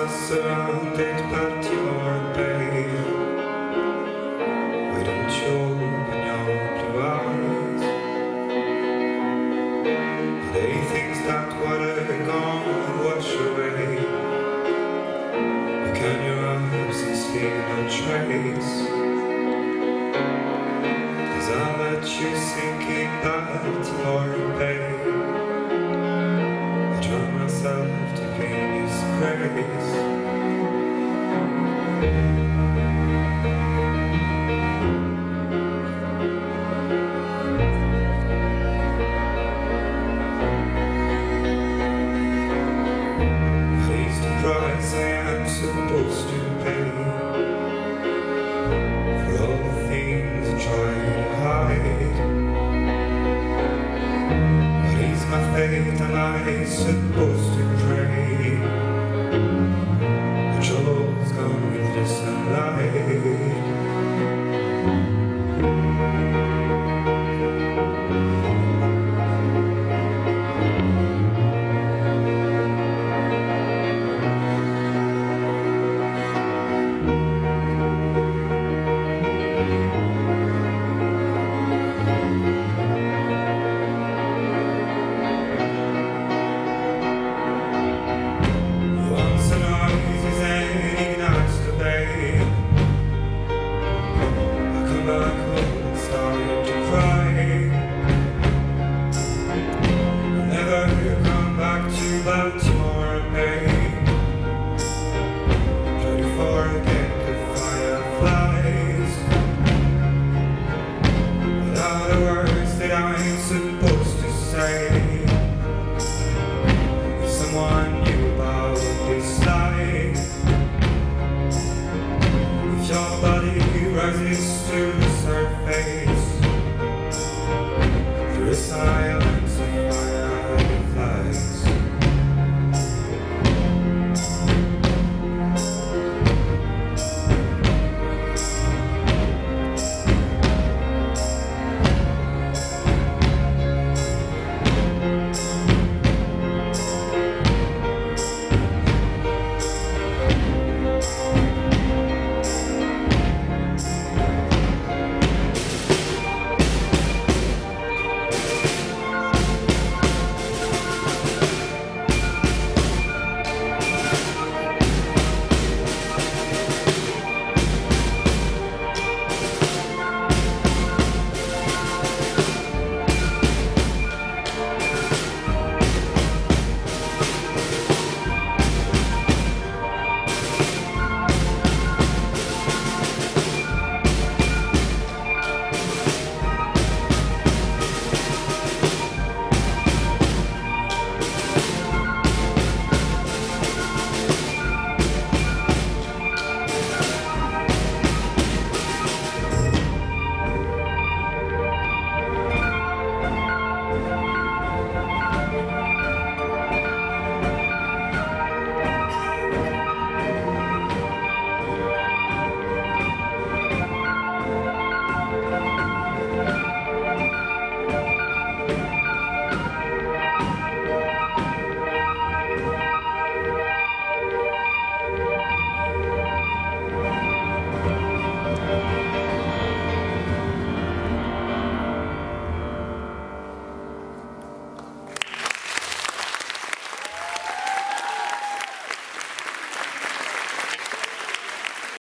surrounded by Timor Bay. Why don't you open your blue eyes? Are they things that water gone wash away? Or can your absence leave no trace? As I let you sink in that Timor Bay, I drown myself to Venus' grace. Price I am supposed to pay for all the things I try to hide. What is my fate? Am I supposed to pray? The trouble's gone with distant light. But